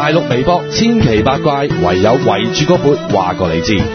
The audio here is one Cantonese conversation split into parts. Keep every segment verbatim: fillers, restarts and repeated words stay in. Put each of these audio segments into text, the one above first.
大陸微博千奇百怪，唯有圍住個缽話過你知。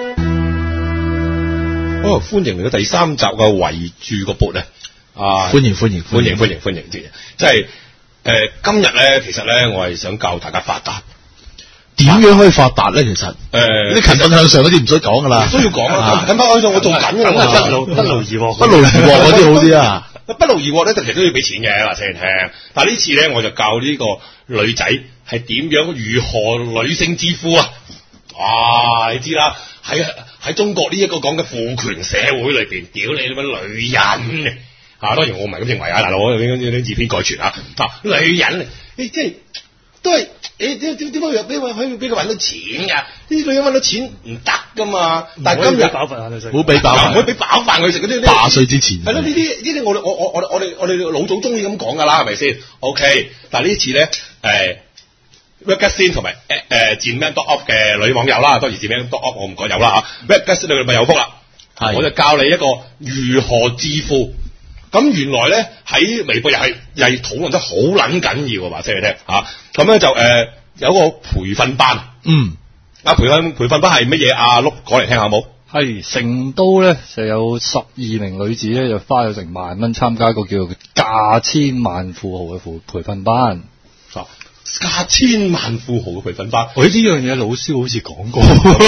哦，歡迎嚟到第三集嘅圍住個缽啊！啊， 歡迎歡迎歡迎歡迎歡迎！即係誒，今日咧，其實咧，我係想教大家發達。 點樣可以發達咧？其實誒， 啲勤奮向上嗰啲唔使講噶啦， 都要講啊！勤奮向上我做緊㗎啦， 不勞不勞而獲，不勞而獲嗰啲好啲啊！ 不勞而獲咧，其實都要俾錢嘅，話俾你聽。但係呢次咧，我就教呢個女仔係點樣如何女性致富啊！哇，你知啦，喺喺中國呢一個講嘅父權社會裏邊，屌你啲乜女人啊！當然我唔係咁認為啊，大佬，我有啲有啲以偏概全啊！啊，女人，你即係都係。誒點點點解俾佢可以俾佢揾到錢㗎？呢啲女人揾到錢唔得噶嘛！但係今日飽飯佢食，唔好俾飽飯， 唔可以俾飽飯佢食嗰啲。 八歲之前係咯，呢啲呢啲我我我我我哋我哋老祖宗已經咁講㗎啦，係咪先 ？OK，但係呢次咧誒 Webcast 同埋誒誒賤命 dot up 嘅女網友啦，當然賤命 dot up 我唔講有啦嚇 ，Webcast 你咪有福啦，我就教你一個如何致富。咁原來咧喺微博又係又係討論得好撚緊要啊！話俾你聽嚇，咁咧就誒、呃、有個培訓班， 嗯， 啊培訓培訓班係乜嘢？阿碌講嚟聽下好冇？ 係成都咧就有十二名女子咧就花咗成萬蚊參加一個叫做價千萬富豪嘅培培訓班。 啊價千萬富豪嘅培訓班， 喂，呢樣嘢老蕭好似講過，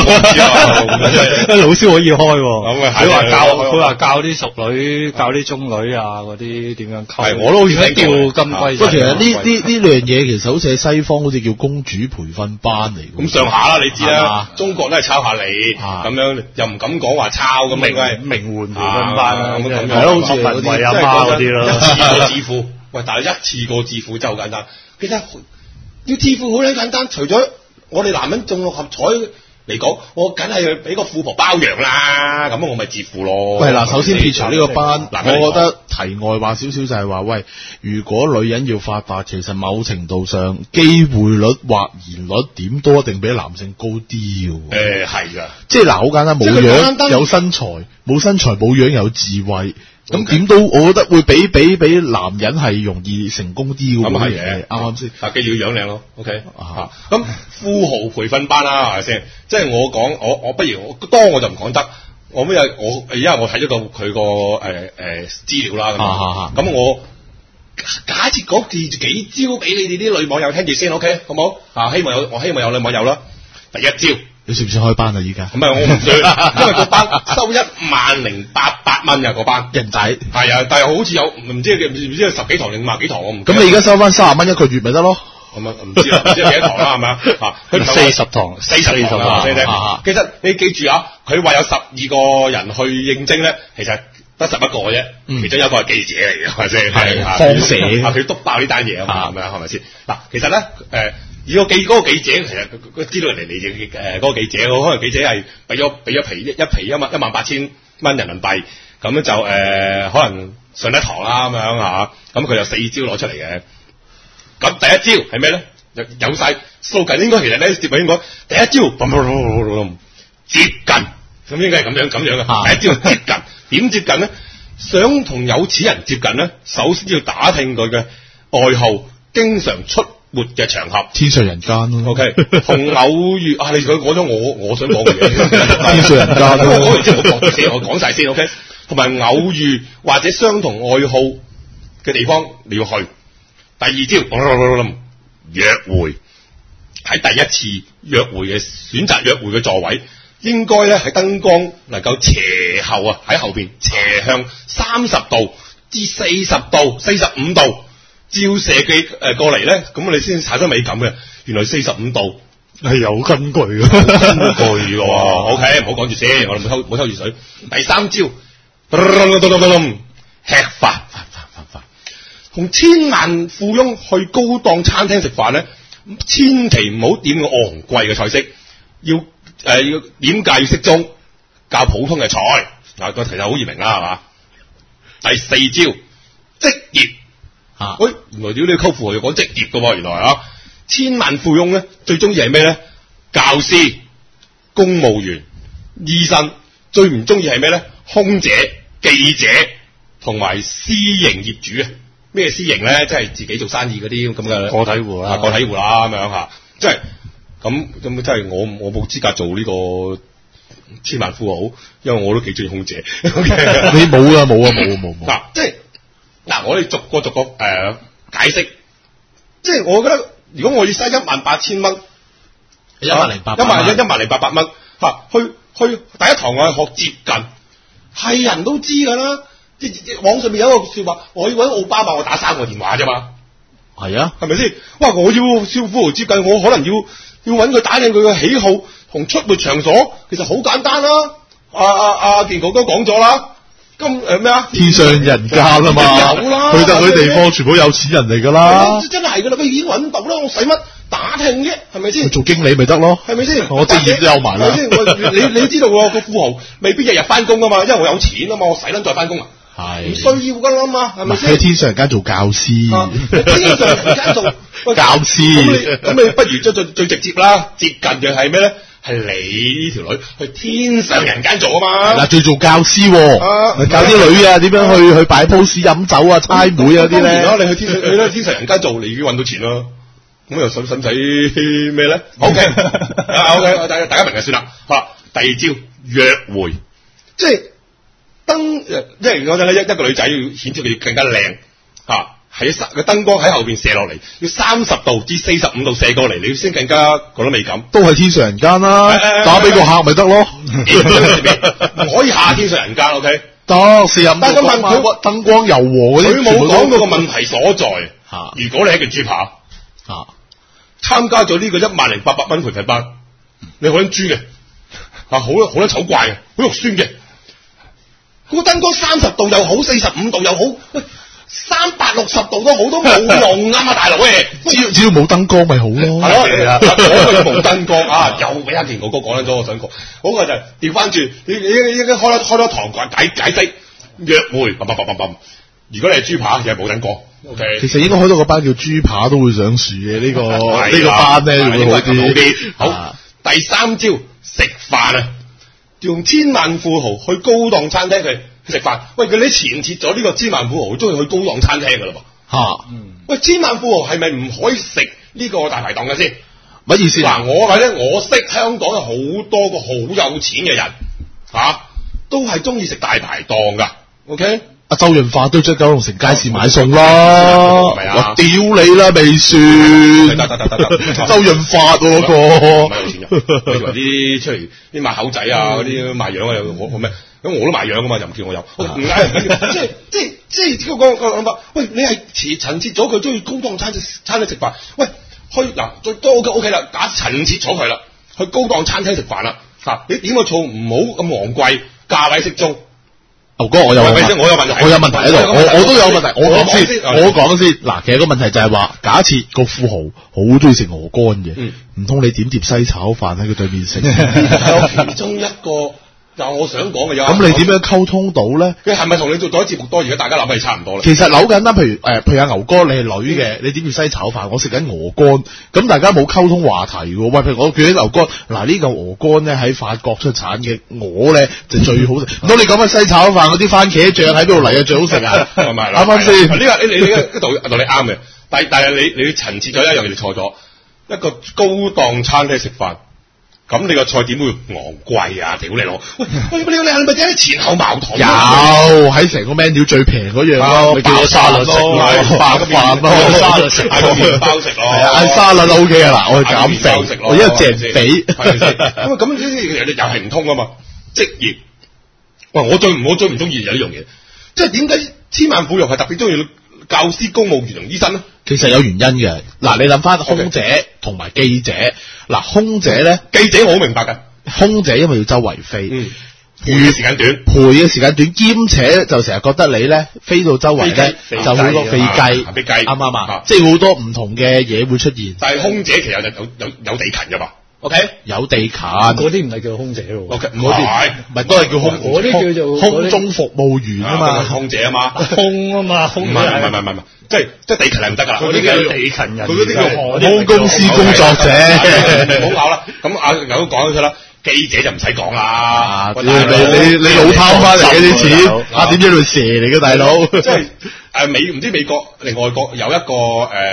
老蕭可以開喎。佢話教佢話教啲熟女，教啲中女啊嗰啲點樣溝。 係我都好似聽叫金龜。 不過其實呢呢呢兩樣嘢其實好似喺西方好似叫公主培訓班嚟。 咁上下啦，你知啦，中國都係抄下你咁樣，又唔敢講話抄咁，應該係名媛培訓班啦， 咁樣係咯，好似文慧阿媽嗰啲咯。 一次過致富，喂，但係一次過致富真係好簡單，其實。要致富好撚簡單，除咗我哋男人中六合彩嚟講，我梗係要俾個富婆包養啦，咁我咪致富咯。 喂，嗱，首先撇除呢個班，我覺得題外話少少就係話，喂，如果女人要發達，其實某程度上機會率或然率點都一定比男性高啲嘅。誒、 呃，係噶， 即係嗱，好簡單，冇樣有身材，冇身材冇樣有智慧。咁點 Okay. 都，我覺得會比比比男人係容易成功啲嘅。咁係嘅，啱啱先？ 但記住要樣靚咯。OK 啊，咁富豪培訓班啦，係咪先？即係我講，我我不如我當我就唔講得。我咩？我而家我睇咗個佢個誒誒資料啦。咁、啊啊、我假設講記住幾招俾你哋啲女網友聽住先。OK 好唔好？啊，希望有我希望有女網友啦。第一招。 你算唔算開班啊？依家唔係我唔算，因為個班收一萬零八百蚊嘅嗰班人仔， 係啊，但係好似有唔知唔知有十幾堂定五十幾堂，我唔咁你而家收翻三十蚊一個月咪得咯？ 咁啊唔知啊，唔知幾多堂啦，係咪啊？啊，佢四十堂， 四十堂啊！其實你記住啊，佢話有十二個人去應徵咧，其實得十一個啫，其中有一個係記者嚟嘅，係咪先？係放蛇， 佢督爆呢單嘢啊嘛，係咪啊？係咪先？嗱，其實咧誒。而個記嗰個記者其實佢知道人哋嚟誒嗰個記者，可能記者係俾咗俾咗皮一一皮一萬一萬八千蚊人民幣，咁咧就誒、呃、可能上一堂啦咁樣嚇，咁佢有四招攞出嚟嘅。咁第一招係咩咧？有有曬數近應該其實咧接應該第一招接近，咁應該係咁樣咁樣嘅。第一招接近，點接近咧？想同有錢人接近咧，首先要打聽佢嘅愛好，經常出活嘅場合， 天上人間咯。 OK，同偶遇啊，你佢講咗我我想講嘅嘢， 天上人間咯。 我講完先，我講先，我講晒先。OK，同埋偶遇或者相同愛好嘅地方你要去。第二招，約會喺第一次約會嘅選擇約會嘅座位，應該咧喺燈光能夠斜後啊，喺後邊斜向三十度至四十度、四十五度。照射嘅誒過嚟咧，咁你先產生美感嘅。原來四十五度係有根據嘅， 根據嘅。OK，唔好講住先，我哋冇偷冇偷住水。第三招，吃飯，飯飯飯，同千萬富翁去高檔餐廳食飯咧，千祈唔好點個昂貴嘅菜式，要誒、呃、要點價要適中，較普通嘅菜嗱，個其實好易明啦，係嘛？第四招，職業。啊！喂，原來屌你溝富豪要講職業嘅喎，原來啊，千萬富翁咧最中意係咩咧？教師、公務員、醫生，最唔中意係咩咧？空姐、記者同埋私營業主啊！咩私營咧？即係自己做生意嗰啲咁嘅個體戶啦， 個體戶啦咁樣嚇。 即係咁咁，即係我我冇資格做呢個千萬富豪，因為我都幾中意空姐。 你冇啊冇啊冇冇冇。 嗱，即係嗱，我哋逐個逐個誒、呃、解釋，即係我覺得如果我要嘥一萬八千蚊， 一萬零八一萬一一萬零八百蚊嚇，去去第一堂我係學接近，係人都知㗎啦。即係網上面有一個説話，我要揾奧巴馬，我打三個電話啫嘛。 係啊， 係咪先？哇！我要少富豪接近，我可能要要揾佢打聽佢嘅喜好同出沒場所，其實好簡單啦。阿阿阿健哥都講咗啦，咁誒咩啊？ 天上人間啊嘛， 有啦， 去得嗰啲地方全部有錢人嚟㗎啦。 真係㗎啦，佢已經揾到啦，我使乜打聽啫？係咪先？ 做經理咪得咯， 係咪先？ 我職業都有埋啦。 你你知道喎，個富豪未必日日翻工啊嘛，因為我有錢啊嘛，我使撚再翻工啊。係唔需要噶啦嘛，係咪先？喺天上人間做教師， 啊、天上人間做教師， 咁你，你不如最最最直接啦，接近嘅係咩咧？係你呢條女去天上人間做啊嘛。嗱，最做教師、啊，啊、教啲女啊點樣去、啊、去擺 pose 飲酒啊、猜妹啊啲咧。當然啦，你去天你咧天上人間做，你已經揾到錢啦。咁又使使唔使咩咧 ？OK，OK， 大大家明就算啦。嚇，第二招約會，即係。燈即係嗰陣咧，一一個女仔要顯出佢更加靚嚇，喺個燈光喺後邊射落嚟，要三十度至四十五度射過嚟，你先更加覺得美感。都係天上人間啦、啊，哎、打俾個客咪得咯。唔可以下天上人間 ，OK？得四十五度。但係咁問佢燈光柔和嗰啲，佢冇講到個問題所在。嚇、啊！如果你係一件豬扒嚇，參加咗呢個一萬零八百蚊培訓班，你好撚豬嘅嚇，好好撚醜怪嘅，好肉酸嘅。個燈光三十度又好，四十五度又好，喂，三百六十度都好，都冇用啊嘛，大佬喂！只要只要冇燈光咪好咯。係啊，嗰個冇燈光啊，又俾阿健哥哥講緊咗，我想講嗰、嗰個就係調翻轉，你你應該開多開多堂解解釋約會，砰砰砰砰砰。如果你係豬扒，就係冇燈光。O K， 其實應該開多個班叫豬扒都會上樹嘅呢、呢個呢、呢個班咧，會好啲。好啲。好，啊、第三招食飯啊！用千萬富豪去高檔餐廳去食飯，喂，佢哋前設咗呢個千萬富豪中意去高檔餐廳噶啦噃，吓、啊，嗯、喂，千萬富豪係咪唔可以食呢個大排檔嘅先？乜意思？嗱，我話咧，我識香港有好多個好有錢嘅人，吓、啊，都係中意食大排檔噶 ，OK？阿周潤發都出九龍城街市買餸啦，係咪啊？我屌你啦，未算，得得得得得，周潤發嗰個，唔係有錢人，你話啲出嚟啲賣口仔啊，嗰啲賣樣啊，我我咩？咁我都賣樣噶嘛，就唔叫我有，唔解唔緊要，即係即係即係個個個諗法，喂，你係陳陳設咗佢中意高檔餐餐廳食飯，喂，去嗱最多 OK OK 啦，假陳設咗佢啦，去高檔餐廳食飯啦，嚇，你點個醋唔好咁昂貴，價位適中。牛哥，我有問題，我有問題，我有問題喺度，我我都有問題，我講先，我講先。嗱，其實個問題就係話，假設個富豪好中意食鵝肝嘅，唔通你點碟西炒飯喺佢對面食？有其中一個，就我想講嘅有。咁你點樣溝通到咧？佢係咪同你做咗節目多？而家大家諗係差唔多咧。其實扭緊啦，譬如誒，譬如阿牛哥，你係女嘅，你點碟西炒飯？我食緊鵝肝，咁大家冇溝通話題嘅。喂，譬如我叫啲牛肝，嗱呢嚿鵝肝咧喺法國出產嘅，鵝咧就最好食。唔通你講緊西炒飯嗰啲番茄醬喺邊度嚟啊？最好食啊？係咪？啱啱先？呢個你你呢個道道理啱嘅，但但係你你陳設咗一樣嘢，你錯咗。一個高檔餐廳食飯。咁你個菜點會昂貴啊？屌你老！喂喂，你你係咪點解前後矛盾？有喺成個 menu 最平嗰樣咯，包沙律食咯，包飯咯，沙律食，嗌麵包食咯，嗌沙律都 OK 啊嗱，我去減肥，我一隻髀，係咪先？咁啊咁呢啲又係唔通啊嘛？職業，哇！我最我最唔中意有呢樣嘢，即係點解千萬富翁係特別中意教師、公務員同醫生咧？其實有原因嘅。嗱，你諗翻空姐同埋記者。嗱，空姐咧，記者我好明白㗎。空姐因為要周圍飛，嗯，陪嘅時間短，陪嘅時間短，兼且就成日覺得你咧飛到周圍咧就好多飛雞，飛雞啱唔啱啊？即係好多唔同嘅嘢會出現。但係空姐其實有有有有地勤㗎嘛 ？OK，有地勤，嗰啲唔係叫空姐喎。OK，唔係，唔係都係叫空，嗰啲叫做空中服務員啊嘛，空姐啊嘛，空啊嘛，空唔係唔係唔係唔係。即係即係地勤係唔得噶啦，嗰啲叫地勤人，佢嗰啲叫空公司工作者，唔好搞啦。咁阿牛都講咗出啦，記者就唔使講啦。你你你老貪翻嚟嘅啲錢，啊點知佢蛇嚟嘅大佬？即係誒美唔知美國定外國有一個誒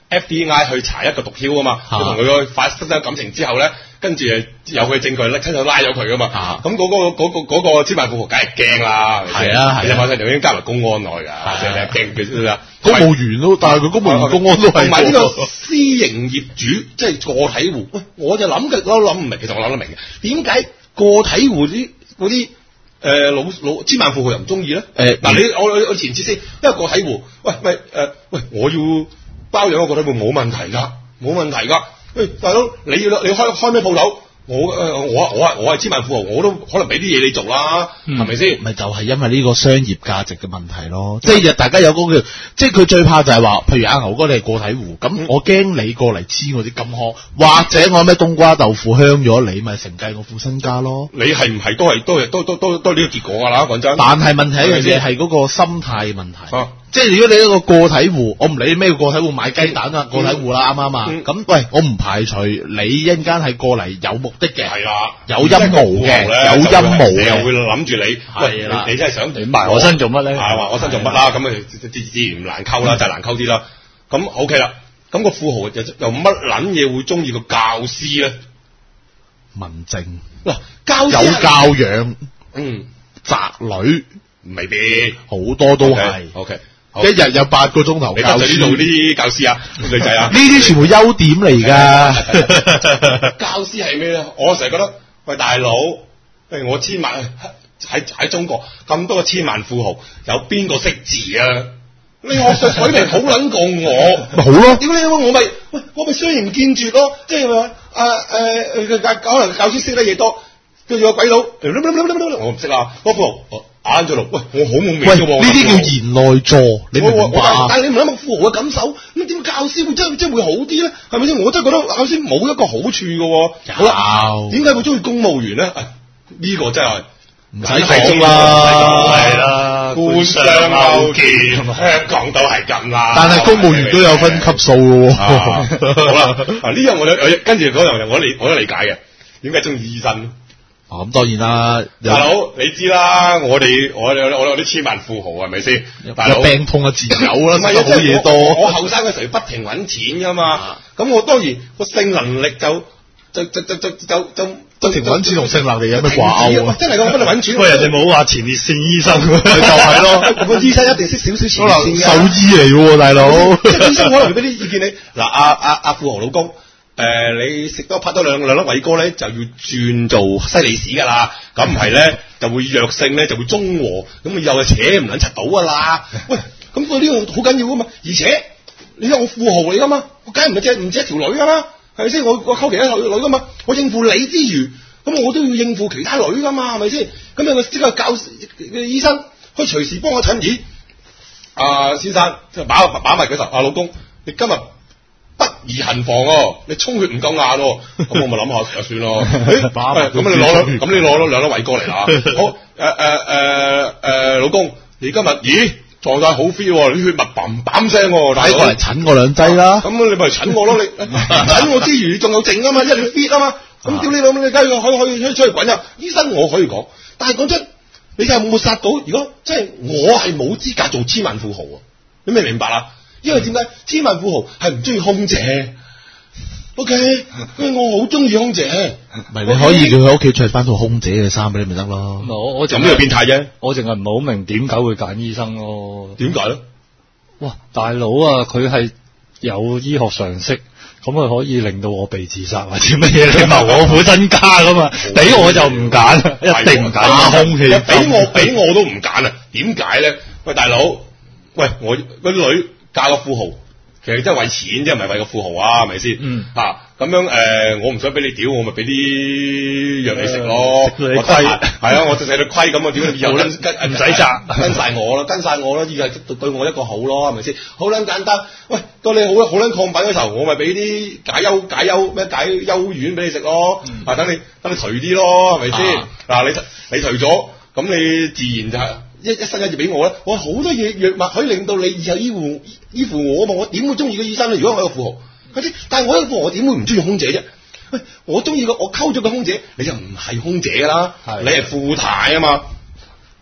F B I 去查一個毒梟啊嘛，佢同佢發生咗感情之後咧，跟住有佢證據咧，親手拉咗佢噶嘛。咁嗰、嗰個嗰、嗰個嗰、嗰個千萬富豪梗係驚啦， 係啊， 其實馬上就已經加埋公安內㗎，成日驚佢啦。 公務員都，但係佢公務員公安都係同埋呢個私營業主，即係個體戶。喂，我就諗嘅，我諗唔明，其實我諗得明嘅，點解個體戶啲嗰啲誒老老千萬富豪又唔中意咧？誒嗱、呃，你我我前設先，因為個體戶，喂喂誒、呃、喂，我要包養個個體戶冇問題㗎，冇問題㗎。喂，大佬，你要你開開咩鋪頭？我誒、呃、我我係我係千萬富豪，我都可能俾啲嘢你做啦，係咪先？咪就係因為呢個商業價值嘅問題咯，即係大家有嗰個，即係佢最怕就係話，譬如阿牛哥你係個體戶，咁我驚你過嚟黐我啲金殼，或者我咩冬瓜豆腐香咗你，咪承繼我副身家咯。 你係唔係都係都係都都都都係呢個結果㗎啦？講真。 但係問題一樣嘢係嗰個心態問題。 啊即係如果你一個個體戶，我唔理咩個體戶買雞蛋啊，個體戶啦，啱唔啱啊？咁、嗯、喂，我唔排除你一陣間係過嚟有目的嘅， 係啦， 有陰謀嘅，有陰謀嘅， 又會諗住你，係啦，你真係想你埋我身做乜咧？ 係話我身做乜啦？咁啊自自然唔難溝啦，就係難溝啲啦。咁 OK 啦，咁、個富豪又又乜撚嘢會中意個教師咧？ 文靜嗱，教師有教養， 嗯， 宅女未必好多都係 OK。 一日有八個鐘頭教書， 你得罪呢度啲教師啊，女仔啊， 呢啲全部優點嚟㗎。 教師係咩咧？我成日覺得，喂大佬，誒我千萬喺喺中國咁多個千萬富豪，有邊個識字啊？你學術水平好撚過我， 咪好咯？ 屌你我咪喂我咪雖然唔見絕咯，即係話啊誒教可能教師識得嘢多，跟住個鬼佬，我唔識啊，嗰富豪。啱咗路，喂，我好冇名嘅喎。 呢啲叫賢內助，你明唔明白？ 但係你唔諗下富豪嘅感受，咁點教師會真真會好啲咧？係咪先？我真係覺得教師冇一個好處嘅喎。好啦，點解會中意公務員咧？呢、哎呢個真係唔使講啦， 係啦，官商勾結，香港都係咁啦。 但係公務員都有分級數嘅喎。 好啦，嗱呢樣我我跟住嗰樣我理我都理解嘅，點解中意醫生？ 咁、哦、當然啦， 大佬你知啦，我哋我我我有啲千萬富豪係咪先？大佬病痛啊，自有啦， 唔係好嘢多。我後生嘅時候不停揾錢噶嘛，咁、啊、我當然個性能力就就就就就就就不停揾錢同性能力有咩掛鈎啊？ 真係咁不停揾錢。 喂，人哋冇話前列腺醫生， 就係咯， 個醫生一定識少少前列腺嘅獸醫嚟嘅，大佬。 即係醫生可能會俾啲意見你。嗱，阿阿阿富豪老公。誒、呃，你食多拍多兩兩粒偉哥咧，就要轉做西利士噶啦，咁唔係咧就會弱性咧就會中和，咁以後就扯唔撚柒到噶啦。喂，咁佢呢個好緊要噶嘛，而且你睇我富豪嚟噶嘛，我梗係唔係只唔止一條女噶啦，係咪先？我我溝其他女女噶嘛，我應付你之餘，咁我都要應付其他女噶嘛，係咪先？咁有個即係教嘅醫生可以隨時幫我診。咦，阿、呃、先生，即係把把埋佢頭，阿老公，你今日不宜行房哦，你充血唔夠硬咯，咁我咪諗下就算咯。咁你攞咗，咁你攞咗兩粒偉哥嚟啦。好，誒誒誒誒，老公，你今日咦狀態好 feel，你血脈嘭嘭聲，大佬過嚟診我兩劑啦。 咁你咪診我咯，你診我之餘仲有剩啊嘛，因為你 fit 啊嘛。咁屌你老母，你梗係可以可以出出去滾入。醫生我可以講，但係講真，你就係抹殺到，如果即係我係冇資格做千萬富豪啊，你明唔明白啊？因為點解千萬富豪係唔中意空姐 ？O K， 因為我好中意空姐。 唔係你可以叫佢屋企着翻套空姐嘅衫俾你咪得咯。 我我咁呢個變態啫。 我淨係唔係好明點解會揀醫生咯？ 點解咧？ 哇，大佬啊，佢係有醫學常識，咁佢可以令到我被自殺或者乜嘢，你謀我副身家噶嘛？俾我就唔揀，一定唔揀空氣。 俾我俾我都唔揀啊！點解咧？喂，大佬，喂，我嗰啲女。嫁個富豪，其實真係為錢啫，唔係為個富豪啊，係咪先？嗯，嚇咁、啊、樣誒、呃，我唔想俾你屌，我咪俾啲藥你食咯。食你虧，係啊，我食食你虧咁啊，屌你以後跟跟唔使責，跟晒我啦，跟晒我啦，依家對我一個好咯，係咪先？好撚簡單。喂，到你好好撚亢奮嗰時候，我咪俾啲解憂解憂咩解憂丸俾你食咯。嗯、啊，等你等你頹啲咯，係咪先？嗱、啊，你你頹咗，咁你自然就係。一一生一嘢俾我咧，我好多嘢藥物可以令到你以後醫護醫護我啊嘛，我點會中意個醫生咧？如果我係個富豪，但係我係個富豪，我點會唔中意空姐啫？喂，我中意個我溝咗個空姐，你就唔係空姐噶啦，你係富太啊嘛。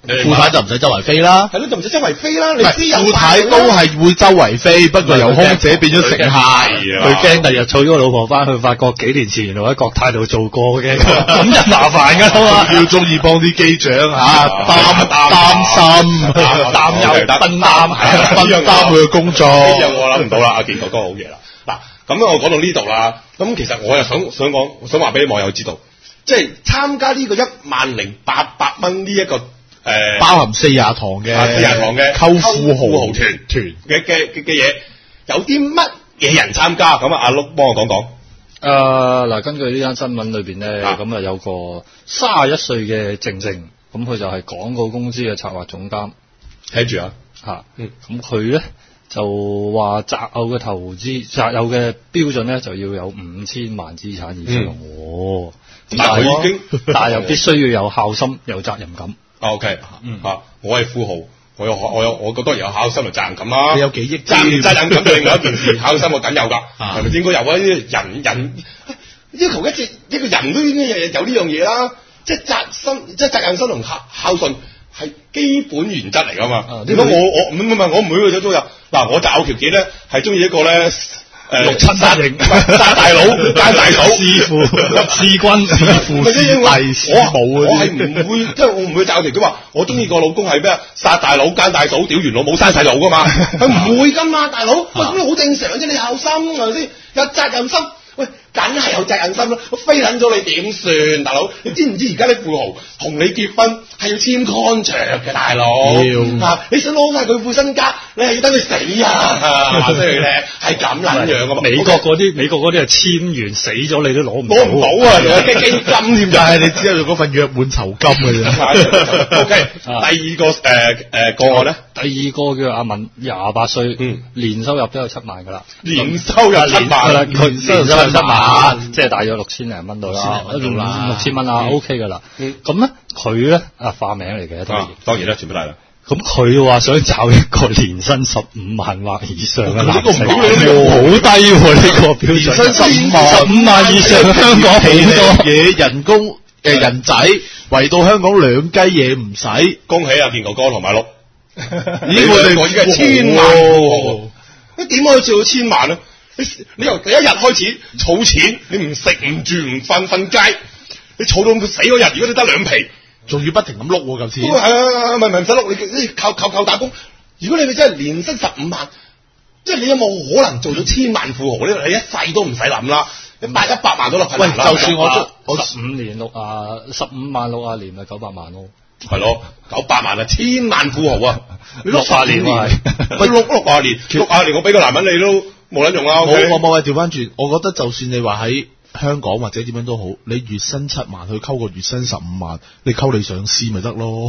富太就唔使周圍飛啦。 係咯，就唔使周圍飛啦。你知有富太都係會周圍飛，不過由空姐變咗乘客。 佢驚第日娶咗個老婆翻去，發覺幾年前原來喺國泰度做過嘅，咁就麻煩㗎啦嘛。 要中意幫啲機長嚇擔擔心、 擔憂、分擔， 係分擔佢嘅工作。 呢樣我諗唔到啦，阿健哥哥好嘢啦。嗱，咁我講到呢度啦，咁其實我又想想講，想話俾啲網友知道，即係參加呢個一萬零八百蚊呢一個。誒、呃， 包含四廿堂嘅， 四廿堂嘅溝富豪團團嘅嘅嘅嘢，有啲乜嘢人參加？咁啊，阿碌幫我講講。 誒，嗱，根據呢單新聞裏邊咧，咁啊有個三十一歲嘅靜靜，咁佢就係廣告公司嘅策劃總監。 睇住啊， 吓，嗯，咁佢咧就話擇偶嘅投資，擇偶嘅標準咧就要有五千萬資產以上。嗯、哦， 但係佢已經， 但係又必須要有孝心，有責任感。 O K，嗯吓，我係富豪，我有我有，我覺得有孝心就責任感啦。 你有幾億責責任感就另外一件事，孝心我梗有㗎，係咪應該有啊？人人要求一隻一個人都應該有有呢樣嘢啦，即係責心，即係責任心同孝孝順係基本原則嚟㗎嘛。如果我我唔唔唔，我唔會去咗租入嗱，我擇偶條件咧係中意一個咧。誒六七八型殺大佬奸大嫂師傅師君師父師弟師母我係唔會，即係我唔會擇偶條件話我中意個老公係咩殺大佬奸大嫂屌完老母生細路㗎嘛，佢唔會㗎嘛，大佬喂咁好正常啫，你孝心係咪先？有責任心。喂，梗係有責任心啦！我飛撚咗你點算，大佬？你知唔知而家啲富豪同你結婚係要簽 contract 嘅，大佬？要啊！你想攞晒佢副身家，你係要等佢死啊！即係咧，係咁撚樣噶嘛？ 美國嗰啲，美國嗰啲係簽完死咗你都攞唔攞唔到啊！有基基金添， 但係你只有嗰份約滿酬金嘅啫。 O K，第二個誒誒個案咧， 第二個叫阿敏，廿八歲， 嗯， 年收入都有七萬噶啦， 年收入七萬， 佢年收入七萬，即係大約六千零蚊到啦，六千蚊啊 ，OK 噶啦。咁咧，佢咧啊化名嚟嘅，當然， 當然啦，全部大啦。 咁佢話想找一個年薪十五萬或以上嘅男性，好低喎呢個標準， 年薪十五萬， 十五萬以上香港好多嘢人工誒人仔，圍到香港兩雞嘢唔使。 恭喜阿健哥哥同埋碌， 咦我哋我已經係千萬富豪，你點可以做到千萬咧？你你由第一日開始儲錢，你唔食唔住唔瞓瞓街，你儲到死嗰日，如果你得兩皮， 仲要不停咁碌喎嚿錢。 係啊，唔係唔係唔使碌，你你靠靠靠打工。如果你哋真係年薪十五萬，即係你有冇可能做到千萬富豪？你你一世都唔使諗啦，你買一百萬都落去。 喂，就算我我十五年六啊十五萬六啊年咪九百萬咯。 係咯，九百萬啊，千萬富豪啊！你六百年係，喂六六百年，六百年我俾個男人你都冇撚用啦。 冇冇冇，調翻轉，我覺得就算你話喺香港或者點樣都好，你月薪七萬去溝個月薪十五萬，你溝你上司咪得咯？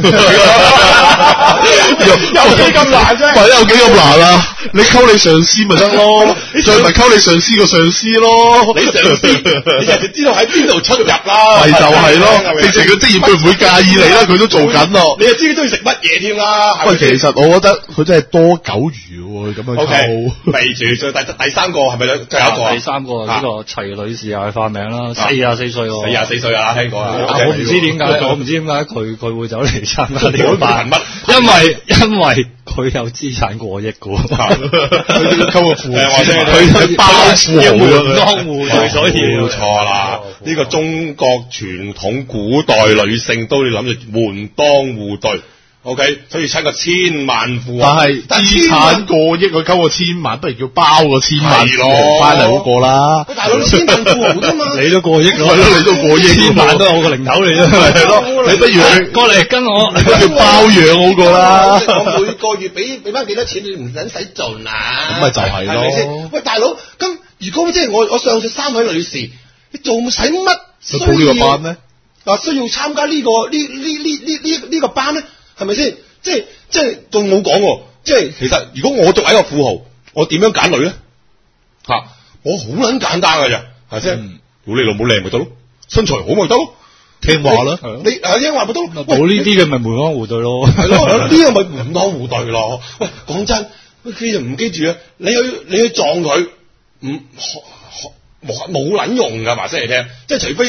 有有幾咁難啫？喂，有幾咁難啊？你溝你上司咪得咯？再咪溝你上司個上司咯？ 你上司，你人哋知道喺邊度出入啦。 咪就係咯，正常個職業佢唔會介意你啦，佢都做緊咯。 你又知佢中意食乜嘢添啦？ 喂，其實我覺得佢真係多狗魚喎，咁樣溝。 未住，再第第三個係咪有？最後一個第三個呢個齊女士又係化名啦，四廿四歲喎， 四廿四歲啊，聽過啊。 我唔知點解，我唔知點解佢佢會走嚟參加呢個班，因為因為佢有資產過億嘅， 佢溝個富豪， 佢包富豪門當戶對，所以冇錯啦。呢個中國傳統古代女性都要諗住門當戶對。O、okay, K， 所以差個千萬富豪， 但係資產過億，佢溝個千萬，不如叫包個千萬富豪翻嚟好過啦。 喂，大佬千萬富豪啫嘛， 你都過億咯， 你都過億， 千萬都係我個零頭嚟啫，係咯。你不如過嚟跟我， 你不如包養好過啦。 我每個月俾俾翻幾多錢，你唔使使做啦。 咁咪就係咯。係咪先？ 喂，大佬，咁如果即係我我上述三位女士，你做使乜需要報呢個班咧？ 啊，需要參加呢、這個呢呢呢呢呢呢個班咧？係咪先？即係即係仲冇講喎。即係其實如果我作為一個富豪，我點樣揀女咧？吓、啊，我好撚簡單㗎咋，係先。嗯、如果你老母靚咪得咯，身材好咪得咯，聽話啦。你啊聽話咪得咯。 冇呢啲嘅咪門當戶對咯。 係咯，呢個咪門當戶對咯。喂，講真，記住唔記住啊？你去你去撞佢，唔冇冇撚用㗎，話聲嚟聽。即係除非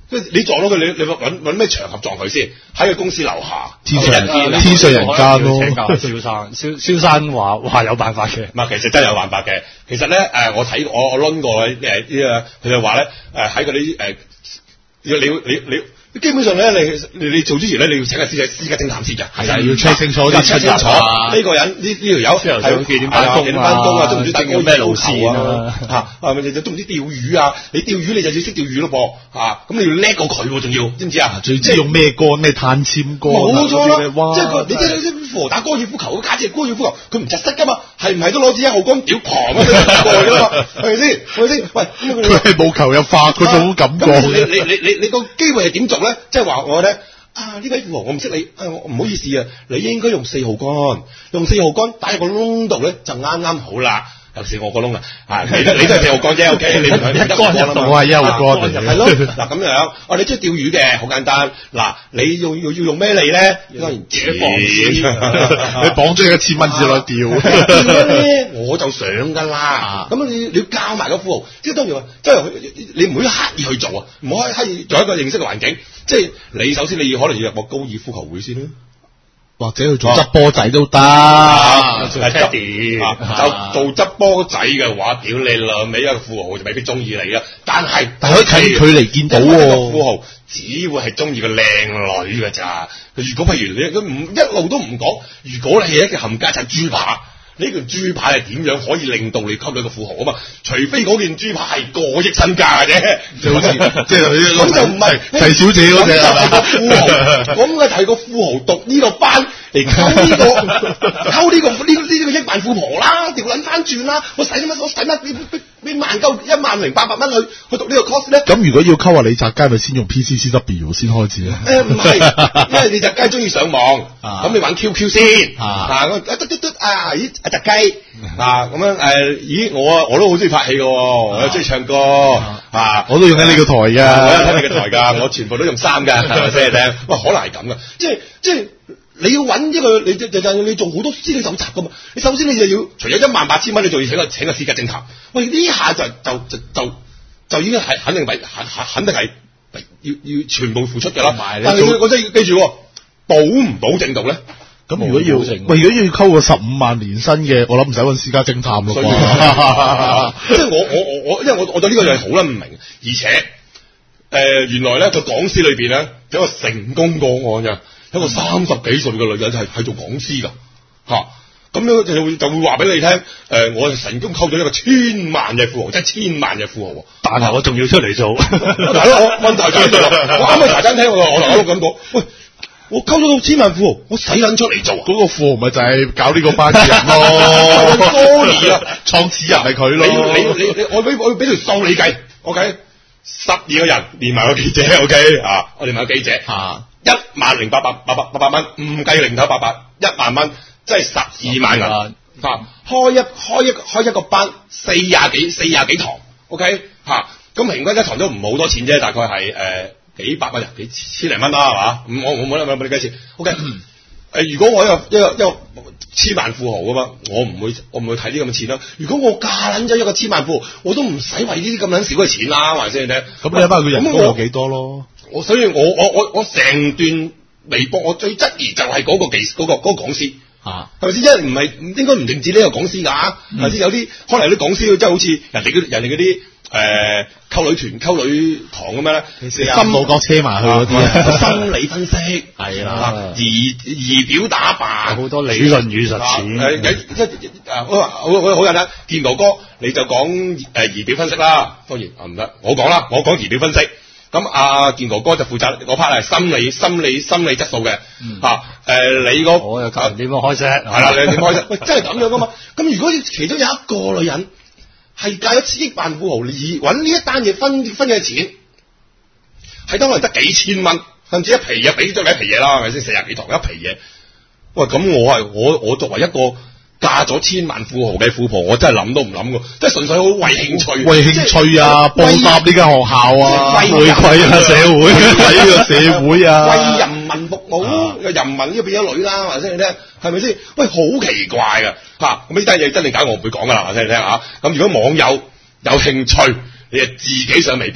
即係你撞到佢，你你揾揾咩場合撞佢先？喺佢公司樓下， 天上人見天上人間咯。 請教蕭生，蕭蕭生話話有辦法嘅。 唔係，其實真係有辦法嘅。其實咧誒、呃，我睇我我攆過誒呢個，佢就話咧誒喺嗰啲誒，你你你你。基本上咧，你你你做之前咧，你要請個私私家偵探先嘅， 係啊，要 check 清楚啲 check 清楚呢個人呢呢條友朝頭早幾點翻工啊？ 幾點翻工啊？都唔知打有咩路線啊？ 嚇係咪就都唔知釣魚啊？你釣魚你就要識釣魚咯噃嚇，咁你要叻過佢喎，仲要知唔知啊？ 最知用咩杆咩碳纖杆冇錯啦， 哇！ 即係佢你即係啲富豪打高爾夫球，假設係高爾夫球，佢唔窒息噶嘛，係唔係都攞支一號杆屌狂咁樣過去噶嘛？係咪先？係咪先？喂， 佢係冇球入法嗰種感覺。 咁你你你你你個機會係點做咧？即係話我咧。啊！呢位富豪，我唔識你，啊，我唔好意思啊，你應該用四號杆，用四號杆打入個窿度咧，就啱啱好啦。尤其是我個窿啊，啊，你你都係四號杆啫 ，OK， 你唔係一杆入到， 我係一號杆， 係咯。嗱咁樣，哦，你中意釣魚嘅，好簡單。嗱，你要要要用咩脷咧？當然自己綁錢， 你綁咗一千蚊至落釣。 釣咧，我就想噶啦。咁你你要教埋個富豪，即係當然話，即係你唔可以刻意去做啊，唔可以刻意做一個認識嘅環境。即係你首先你要可能要入個高爾夫球會先啦， 或者去做執波仔都得， 做執就做執波仔嘅話，屌你老味，一個富豪就未必中意你啊！但係但係可以近距離見到喎， 富豪只會係中意個靚女㗎咋。如果譬如你佢唔一路都唔講，如果你係一個冚家鏟豬扒。呢件豬扒係點樣可以令到你溝到一個富豪啊嘛？除非嗰件豬扒係過億身價嘅啫， 就好似即係咁就唔係齊小姐嗰隻係嘛？ 富豪咁嘅係個富豪讀呢個班嚟溝呢個溝呢個呢呢個億萬富婆啦，調撚翻轉啦！我使乜我使乜俾俾俾萬鳩一萬零八百蚊去去讀呢個 course 咧？ 咁如果要溝下李澤楷，咪先用 P C C W 先開始啊？ 誒唔係，因為李澤楷中意上網，咁你玩 Q Q 先啊！我嘟嘟嘟啊！咦〜特雞啊咁樣誒，咦我啊我都好中意拍戲嘅，我又中意唱歌啊， 我都用緊呢個台㗎， 我有聽你嘅台㗎，我全部都用三㗎，係咪先你聽？哇，可能係咁嘅，即係即係你要揾一個，你就就就你做好多資料搜集㗎嘛。你首先你就要除咗一萬八千蚊，你仲要請個請個私家偵探。喂，呢下就就就就就已經係肯定係肯肯定係要要全部付出㗎啦。但係你我真係要記住，保唔保證到咧？ 咁如果要，喂，如果要溝個十五萬年薪嘅，我諗唔使揾私家偵探咯啩。 即係我我我我，因為我我對呢個嘢好撚唔明，而且誒、呃、原來咧個講師裏邊咧有個成功個案嘅，有個三十幾歲嘅女人就係係做講師㗎嚇，咁樣就會就會話俾你聽，誒、呃、我成功溝咗一個千萬嘅富豪，即係千萬嘅富豪， 但係我仲要出嚟做， 係咯，我問題就喺度啦，我啱去茶餐廳，我我我都咁講，喂。我溝咗個千萬富豪，我使撚出嚟做啊！ 嗰個富豪咪就係搞呢個班嘅人咯，sorry 啊，創始人係佢咯。 你你你你，我俾我俾條數你計 ，OK？ 十二個人連埋個記者 ，OK？ 啊，我連埋個記者，啊，一萬零八百八百八百蚊，唔計零頭八百，一萬蚊，即係十二萬人。啊，開一開一開一個班，四廿幾四廿幾堂 ，OK？ 嚇，咁平均一堂都唔好多錢啫，大概係誒。呃幾百蚊人，幾千零蚊啦，係嘛？咁我我冇得冇你計錢。O K，誒，如果我一個一個一個千萬富豪噶嘛，我唔會我唔會睇呢咁嘅錢啦。如果我嫁撚咗一個千萬富豪，我都唔使為呢啲咁撚少嘅錢啦，話先你聽。 咁你睇翻佢人工有幾多咯？ 我所以我我我我成段微博，我最質疑就係嗰個技嗰、嗰個嗰、嗰個講師嚇，係咪先？因為唔係應該唔淨止呢個講師㗎，係咪先？有啲可能有啲講師即係好似人哋嗰人哋嗰啲。誒溝女團、溝女堂咁樣咧， 心冇角車埋去嗰啲心理分析係啦， 儀儀表打扮好多理論與實踐。 誒即係誒好好好好簡單，健哥哥你就講誒儀表分析啦，當然啊唔得，我講啦，我講儀表分析。咁阿健哥哥就負責嗰 part 係心理、心理、心理質素嘅嚇。誒你個我又教人點樣開聲，係啦，你點開聲？喂，真係咁樣噶嘛？咁如果其中有一個女人。係嫁咗千億萬富豪，而揾呢一單嘢分分嘅錢，係當然得幾千蚊，甚至一皮嘢俾咗你一皮嘢啦，係咪先？四廿幾堂一皮嘢，喂，咁我係我我作為一個嫁咗千萬富豪嘅富婆，我真係諗都唔諗噶，即係純粹好為興趣， 為興趣啊，報答呢間學校啊， 回饋啊社會，為呢個社會啊， 為人民服務，啊、人民呢個變咗女啦，話聲你聽，係咪先？喂，好奇怪噶嚇，咁呢單嘢真定假我唔會講噶啦，話聲你聽嚇。咁如果網友有興趣，你就自己上微博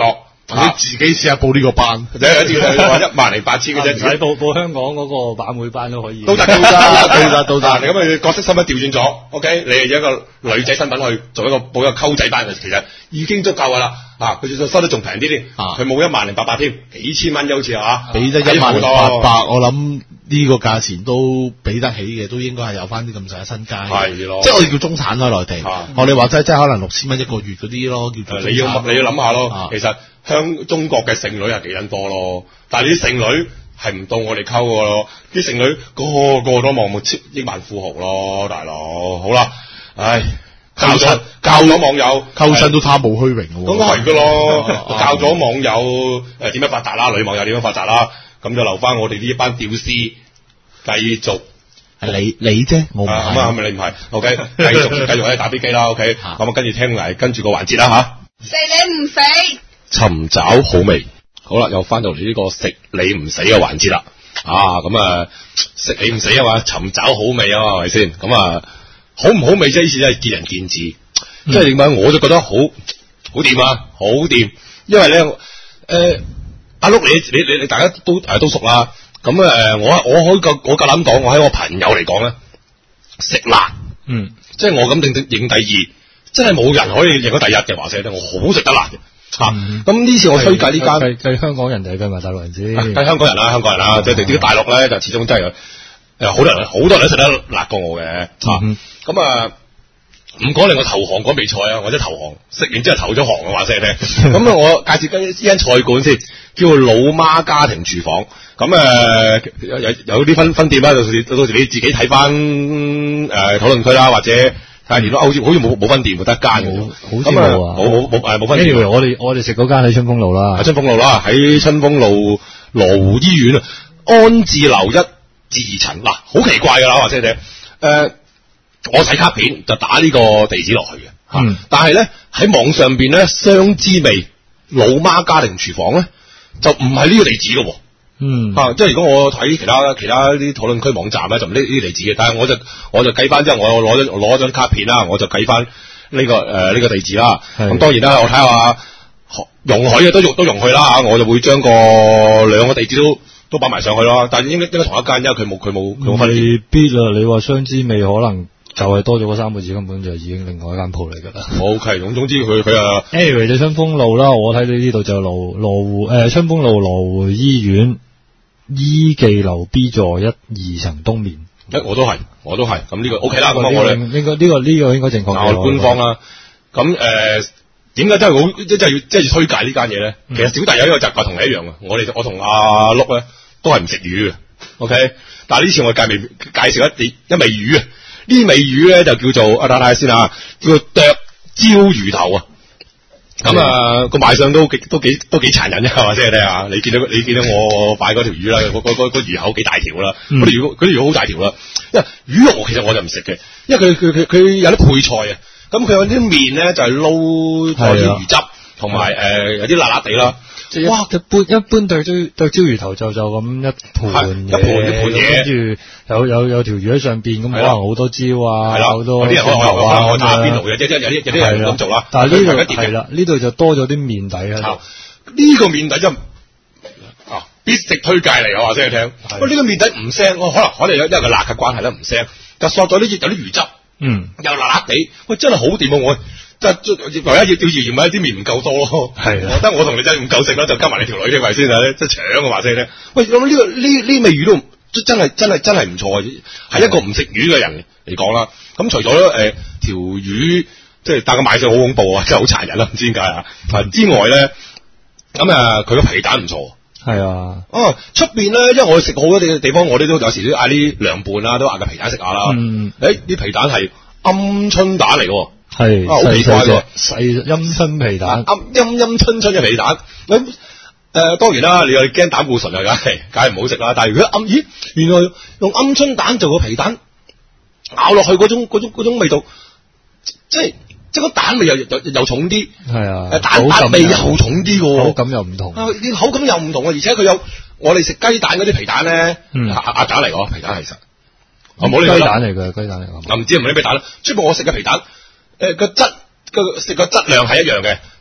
你自己試下報呢個班， 有一啲話一萬零八千嘅啫， 唔使報報香港嗰個晚會班都可以， 都得都得都得都得。你咁你角色身份調轉咗 ，OK， 你係一個女仔身份去做一個報一個溝仔班嘅，其實已經足夠噶啦。啊，佢收得仲平啲添，佢冇一萬零八百添，幾千蚊好似啊， 俾得一萬零八百，我諗呢個價錢都俾得起嘅，都應該係有翻啲咁上下身家。 係咯， 即係我哋叫中產咯，內地。我哋話齋，即係可能六千蚊一個月嗰啲咯，叫做。 你要你要諗下咯，其實香中國嘅剩女係幾撚多咯，但係啲剩女係唔到我哋溝嘅咯，啲剩女個個都望冇超億萬富豪咯，大佬。好啦，唉。教咗教咗網友溝親都貪慕虛榮喎， 咁係噶咯，教咗網友誒點樣發達啦，女網友點樣發達啦，咁就留翻我哋呢一班屌絲繼續。 係你你啫，我唔係。 咁啊，係咪你唔係 ？OK，繼續繼續喺度打飛機啦。OK，咁啊跟住聽嚟跟住個環節啦吓。 食你唔死， 尋找好味。好啦，又翻到嚟呢個食你唔死嘅環節啦。啊，咁啊食你唔死啊嘛，尋找好味啊嘛，係咪先？咁啊。好唔好味啫？呢次真係見仁見智，即係點解我就覺得好好掂啊，好掂。因為咧，誒、呃，阿碌你你你你大家都誒、呃、都熟啦。咁誒、呃，我我可以夠我夠膽講，我喺我朋友嚟講咧，食辣，嗯，即係我咁定定認第二，真係冇人可以認到第一嘅話聲咧，我好食得辣嘅。吓、嗯，咁呢、啊、次我推介呢間計計香港人定係計埋大陸人先？ 計香港人啦，香港人啦，即係啲大陸咧就始終真係。誒，好多人好多人都食得辣過我嘅，吓、嗯，咁啊，唔講令我投降嗰味菜啊，或者投降，食完之後投咗降嘅話聲你聽，咁啊，我介紹呢間菜館先，叫做老媽家庭廚房，咁誒、呃、有有啲分分店啦，到時到時你自己睇翻誒討論區啦，或者睇下連好似好似冇冇分店得一間嘅， 好似冇啊， 冇冇冇誒冇分店。 anyway，我哋我哋食嗰間喺春風路啦， 喺春風路啦，喺春風路羅湖醫院啊，安置樓一。自陳嗱，好奇怪噶啦，話聲你聽，誒，我洗卡片就打呢個地址落去嘅，吓、嗯，但係咧喺網上邊咧，雙之味老媽家庭廚房咧就唔係呢個地址嘅，嗯，啊，即係如果我睇其他其他啲討論區網站咧，就唔呢呢個地址嘅，但係我就我就計翻之後，我攞咗攞咗張卡片啦，我就計翻呢個誒呢、呃這個地址啦，咁當然啦，我睇下容許嘅都容都容許啦吓，我就會將個兩個地址都。都擺埋上去咯，但係應該應該同一間，因為佢冇佢冇佢冇分。未必啊！你話雙之味可能就係多咗嗰三個字，根本就已經另外一間鋪嚟㗎啦。 O K，總總之佢佢啊 anyway 就春風路啦，我睇到呢度就羅羅湖誒春風路羅湖醫院醫記樓 B 座一二層東面。 誒，我都係，我都係，咁呢個 O K 啦。咁我哋應該呢個呢個應該正確。 我官方啦。咁誒點解真係好即係要即係要推介呢間嘢咧？其實小弟有一個習慣同你一樣啊，我哋我同阿碌咧。都係唔食魚嘅 ，OK， 但係呢次我介味介紹一啲一味魚啊，呢味魚咧就叫做啊，睇睇先啊，叫做剁椒魚頭啊，咁啊個賣相都幾都幾都幾殘忍啊，係嘛，即係睇下，你見到你見到我擺嗰條魚啦，嗰嗰嗰個魚口幾大條啦，嗰啲魚嗰啲魚好大條啦，因為魚肉其實我就唔食嘅，因為佢佢佢佢有啲配菜啊，咁佢有啲麵咧就係撈咗啲魚汁，同埋誒有啲辣辣地啦。 哇！一般一般對椒對椒魚頭就就咁一盤嘢， 一盤一盤嘢， 跟住有有有條魚喺上邊，咁可能好多椒啊，好多有啲人可能我睇下邊度嘅，即係有啲有啲人咁做啦。 但係呢度係啦，呢度就多咗啲麵底喺度。 呢個麵底真啊必食推介嚟，我話俾你聽。喂，呢個麵底唔腥，我可能可能有因為個辣嘅關係咧唔腥，但係索咗啲有啲魚汁，嗯，又辣辣地，喂，真係好掂啊！我。即係唯一要要嫌咪啲麵唔夠多咯，係我覺得我同你真係唔夠食啦，就加埋你條女添咪先啊！即係搶嘅話聲咧，喂，咁呢個呢呢味魚都真係真係真係唔錯，係一個唔食魚嘅人嚟講啦。咁除咗誒條魚，即係但個賣相好恐怖啊，真係好殘忍啦，唔知點解啊！之外咧，咁啊佢個皮蛋唔錯，係啊，哦出邊咧，因為我食好多地地方，我哋都有時都嗌啲涼拌啦，都嗌個皮蛋食下啦。嗯，誒啲皮蛋係鵪鶉蛋嚟嘅。係啊，好奇怪嘅細陰春皮蛋，陰陰陰春春嘅皮蛋。咁誒、呃，當然啦，你又驚膽固醇啊，梗係梗係唔好食啦。但係如果暗咦，原來用鵪鶉蛋做個皮蛋，咬落去嗰種嗰種嗰種味道，即係即係個蛋味又又又重啲，係啊，蛋蛋味又重啲嘅，口感又唔同，啲口感又唔同啊！而且佢有我哋食雞蛋嗰啲皮蛋咧，鴨鴨蛋嚟嘅皮蛋其實，我冇呢雞蛋嚟嘅雞蛋嚟嘅，唔知係咪啲咩蛋啦。出邊我食嘅皮蛋。誒，個質個食個質量係一樣嘅，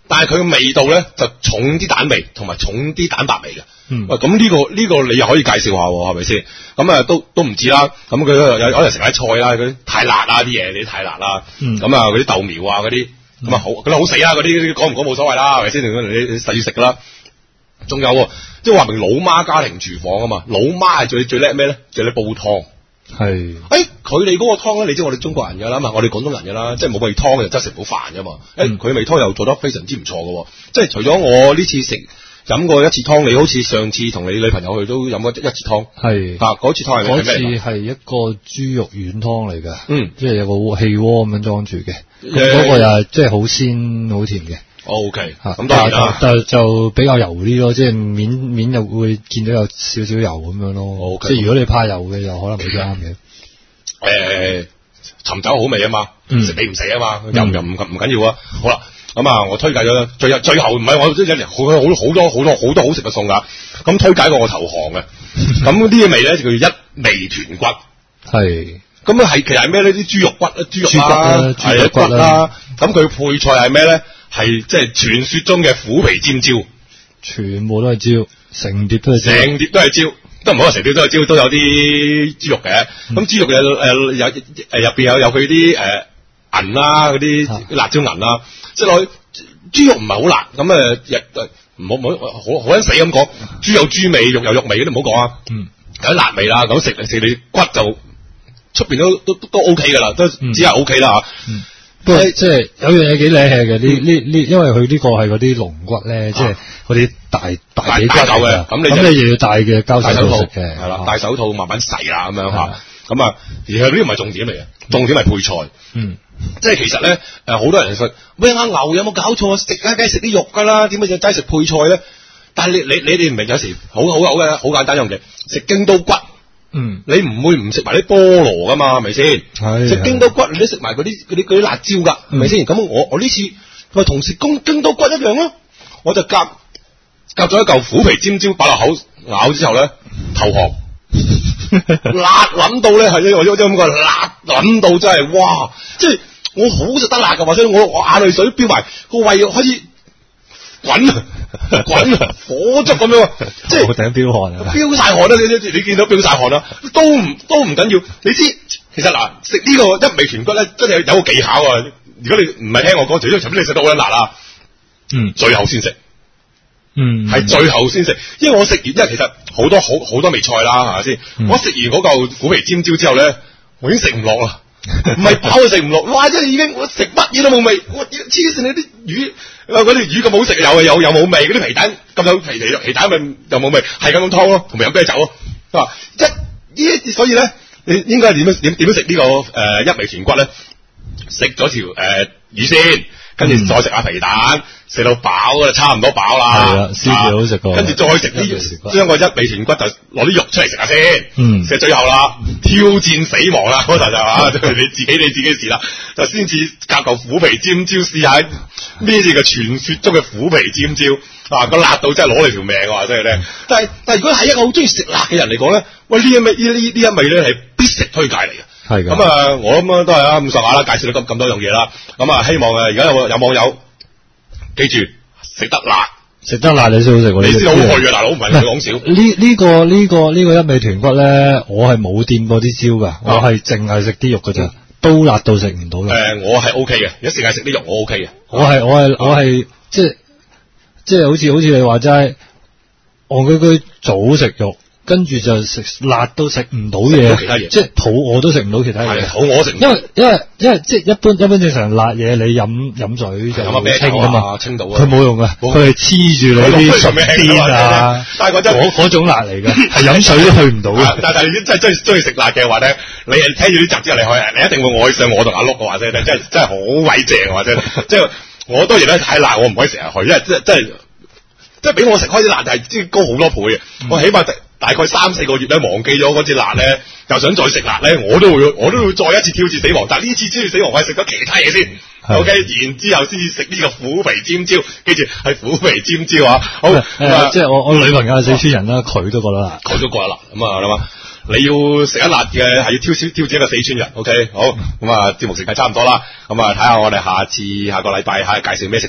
但係佢嘅味道咧就重啲蛋味同埋重啲蛋白味嘅。 嗯， 喂，咁呢個呢個你又可以介紹下喎，係咪先？咁啊都都唔知啦。咁佢有有可能食啲菜啦，嗰啲太辣啦啲嘢，你啲太辣啦。 嗯， 咁啊嗰啲豆苗啊嗰啲，咁啊好，嗰啲好死啦，嗰啲講唔講冇所謂啦，係咪先？你你實要食噶啦。仲有即係話明老媽家庭廚房啊嘛，老媽係最最叻咩咧？最叻煲湯。 係， 誒佢哋嗰個湯咧，你知我哋中國人㗎啦嘛，我哋廣東人㗎啦，即係冇味湯就真係食唔到飯㗎嘛。誒佢味湯又做得非常之唔錯嘅，即係除咗我呢次食飲過一次湯，你好似上次同你女朋友去都飲過一次湯。 係啊，嗰次湯係咩？ 嗰次係一個豬肉丸湯嚟㗎， 嗯， 即係有個氣鍋咁樣裝住嘅，咁嗰個又係即係好鮮好甜嘅。 O K，咁當但然啦， 就就比較油啲咯，即係面面又會見到有少少油咁樣咯。 Okay， 即係如果你怕油嘅，就可能未必啱嘅。 誒，尋找好味啊嘛， 嗯食你唔死啊嘛，又唔又唔唔緊要啊。好啦，咁啊，我推介咗最最後唔係我即係好好好多好多好多好食嘅餸㗎，咁推介過我投降嘅。咁呢啲味咧就叫一味豚骨。 係。 咁啊係其實係咩咧？啲豬肉骨啊，豬肉啦， 豬肉骨啦。咁佢配菜係咩咧？係即係傳說中嘅虎皮尖椒， 全部都係椒，成碟都係椒， 成碟都係椒，都唔好話成碟都係椒，都有啲豬肉嘅。咁、嗯、豬肉有誒有誒入邊有有佢啲誒銀啦，嗰啲辣椒銀啦，即係落去豬肉唔係好辣，咁誒日唔好唔好好好撚死咁講，豬有豬味，肉有肉味嗰啲唔好講啊。嗯，有啲辣味啦，咁食食你骨就出邊都都都 O K 噶啦，都只係 O K 啦嚇。 嗯不過即係有樣嘢幾靚氣嘅，呢呢呢，因為佢呢個係嗰啲龍骨咧，即係嗰啲大大髀骨嘅，咁你咁你又要戴嘅膠手套食嘅， 係啦，戴手套慢慢洗啦咁樣嚇，咁啊，而係呢啲唔係重點嚟嘅，重點係配菜，嗯，即係其實咧誒好多人食喂阿牛有冇搞錯？食啊梗係食啲肉㗎啦，點解要齋食配菜咧？但係你你你哋唔明有時好好有嘅好簡單一樣嘢，食京都骨。嗯，你唔會唔食埋啲菠蘿噶嘛，係咪先？係食京都骨，你都食埋嗰啲嗰啲嗰啲辣椒噶，係咪先？咁我我呢次我同食公京都骨一樣咯，我就夾夾咗一嚿虎皮尖椒擺落口咬之後咧，投降，辣諗到咧係我我咁講，辣諗到真係哇！即係我好食得辣噶，或者我我眼淚水飆埋個胃開始滾啊滾啊火燭咁樣，即係頂飆汗啊， 飆晒汗啦！你你你見到飆晒汗啦，都唔都唔緊要。你知其實嗱，食呢個一味豚骨咧，真係有個技巧啊！如果你唔係聽我講，除咗前面你食到好撚辣啊，嗯，最後先食，嗯，係最後先食，因為我食完，因為其實好多好好多味菜啦，係咪先？嗯、我食完嗰嚿虎皮尖椒之後咧，我已經食唔落啦，唔係飽就食唔落，哇！真係已經我食乜嘢都冇味，我黐線你啲魚。嗰啲魚咁好食，有有有冇味？嗰啲皮蛋咁有皮皮皮蛋咪又冇味，係咁樣湯咯，同埋飲啤酒咯。佢話一呢，所以咧，你應該點樣點點樣食呢個誒、呃、一味豚骨咧？食咗條誒、呃、魚先，跟住再食下皮蛋，食到飽啦，差唔多飽啦。係啊，先至好食過。跟住再食啲將個一味豚骨就攞啲肉出嚟食下先。嗯，食最後啦，挑戰死亡啦嗰陣就話，你自己你自己事啦，就先至夾嚿虎皮尖椒試下。咩嘢嘅傳說中嘅虎皮尖椒啊，個辣到真係攞你條命啊！真係咧，但係但係如果係一個好中意食辣嘅人嚟講咧，喂呢一味呢呢呢一味咧係必食推介嚟嘅。係咁啊，我諗都係啊咁上下啦，介紹咗咁咁多樣嘢啦。咁啊，希望啊而家有有網友記住食得辣，食得辣你先好食喎，你先好去啊大佬，唔係你講少。 呢呢個呢個呢個一味豚骨咧，我係冇掂過啲椒噶，我係淨係食啲肉噶咋。都辣到食唔到嘅。 誒，我係 O K 嘅，有時間食啲肉我 O K 嘅。 我係我係我係即係即係好似好似你話齋，戇居居早食肉，跟住就食辣都食唔到嘢，其他嘢即係肚餓都食唔到其他嘢。 肚餓食唔到。因為因為因為即係一般一般正常辣嘢，你飲飲水就會清㗎嘛， 清到啊。 佢冇用嘅，佢係黐住你啲熟澱啊， 但係嗰陣嗰種辣嚟嘅，係飲水都去唔到嘅。 但係你真係中意中意食辣嘅話咧，你係聽住呢集之後，你可以你一定會愛上我同阿碌嘅話啫，真係真係好鬼正嘅話啫，即係我當然咧太辣，我唔可以成日去，因為即係即係即係俾我食開啲辣就係即係高好多倍嘅，我起碼大概三四個月咧忘記咗嗰支辣咧，又想再食辣咧，我都會我都會再一次挑戰死亡，但係呢次挑戰死亡我係食咗其他嘢先。O K，然之後先至食呢個虎皮尖椒，記住係虎皮尖椒啊！好， 即係我我女朋友係四川人啦，佢都覺得辣， 佢都覺得辣。咁啊，諗下你要食一辣嘅係要挑挑戰一個四川人。O K，好，咁啊節目時間差唔多啦，咁啊睇下我哋下次下個禮拜下介紹咩食字啊！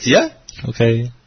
OK。